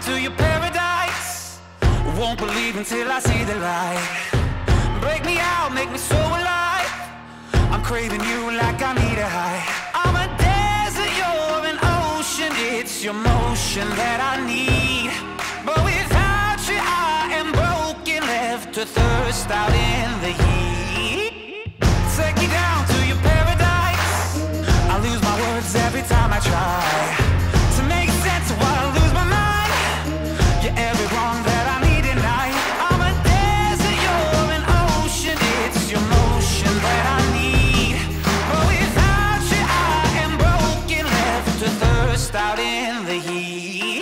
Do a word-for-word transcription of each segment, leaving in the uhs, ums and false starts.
to your paradise. Won't believe until I see the light. Break me out, make me so alive. I'm craving you like I need a high. I'm a desert, you're an ocean. It's your motion that I need. But without you I am broken, left to thirst out in the heat. Take me down to your paradise. I lose my words every time I try to make sense of why I lose my mind. You're every wrong that I need tonight. I'm a desert, you're an ocean. It's your motion that I need. But without you I am broken, left to thirst out in the heat.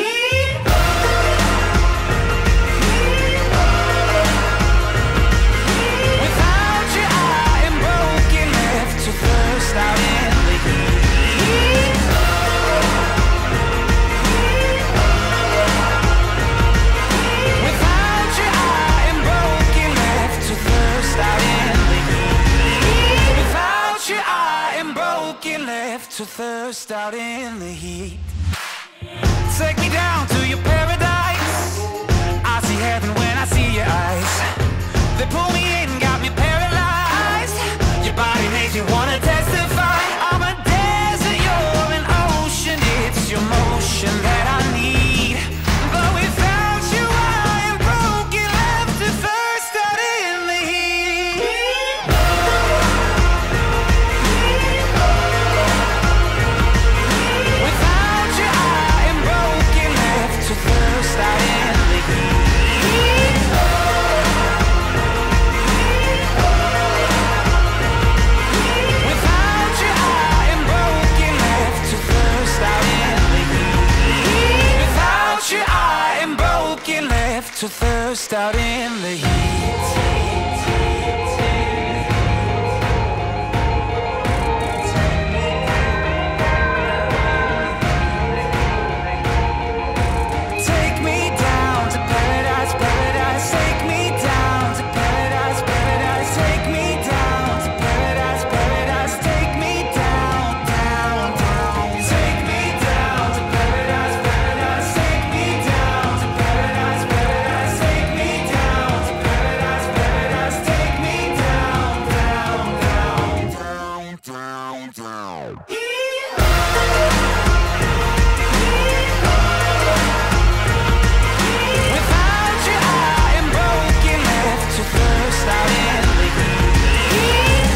Without you I am broken, left to thirst out in the heat. Without you I am broken, left to thirst out in the heat. Without you I am broken, left to thirst out in the heat. Take me down to your paradise. I see heaven when I see your eyes. They pull me in, got me paralyzed. Your body makes me wanna testify. I'm a desert, you're an ocean. It's your motion that I need. But without you I am broken, left to thirst out in the heat. Without you I am broken, left to thirst out in the heat. Without you I am broken, left to thirst out in the heat. Without you I am broken, left to thirst out in the heat. Take me down to paradise, paradise. Take me down to paradise, paradise. Take me down to paradise, paradise. Take me down, down, down. Take me down to paradise, paradise. Take me down to paradise, paradise. Take me down to paradise, paradise. Take me down, down, down, down, down, down. Without you I am broken, left to thirst out in the heat.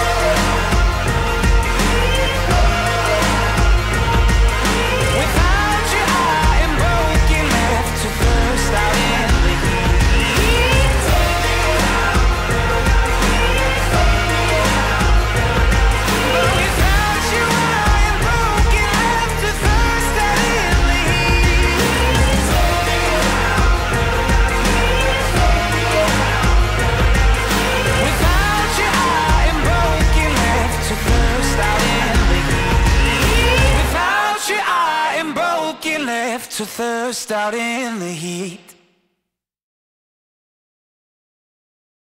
Without you I am broken, left to thirst out in the heat. But without you I am broken, left to thirst out in the heat. Without you I am broken, left to thirst out in the heat. Without you I am broken, left to thirst out in the heat.